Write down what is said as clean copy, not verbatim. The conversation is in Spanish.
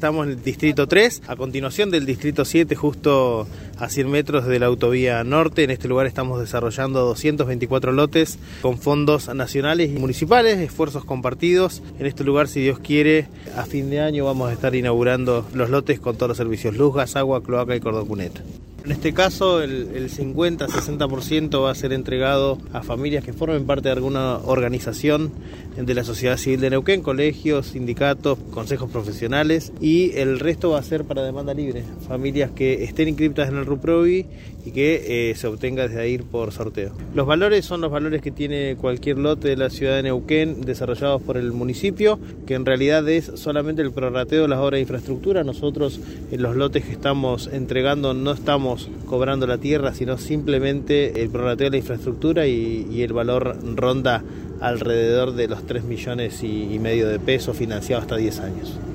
estamos en el distrito 3, a continuación del distrito 7, justo a 100 metros de la autovía norte. En este lugar estamos desarrollando 224 lotes con fondos nacionales y municipales, esfuerzos compartidos. En este lugar, si Dios quiere, a fin de año vamos a estar inaugurando los lotes con todos los servicios: luz, gas, agua, cloaca y cordocuneta. En este caso, el 50-60% va a ser entregado a familias que formen parte de alguna organización de la sociedad civil de Neuquén, colegios, sindicatos, consejos profesionales, y el resto va a ser para demanda libre, familias que estén inscriptas en el RUPROVI y que se obtenga desde ahí por sorteo. Los valores son los valores que tiene cualquier lote de la ciudad de Neuquén desarrollados por el municipio, que en realidad es solamente el prorrateo de las obras de infraestructura. Nosotros en los lotes que estamos entregando no estamos cobrando la tierra, sino simplemente el prorrateo de la infraestructura, y el valor ronda alrededor de los 3,5 millones de pesos financiados hasta 10 años.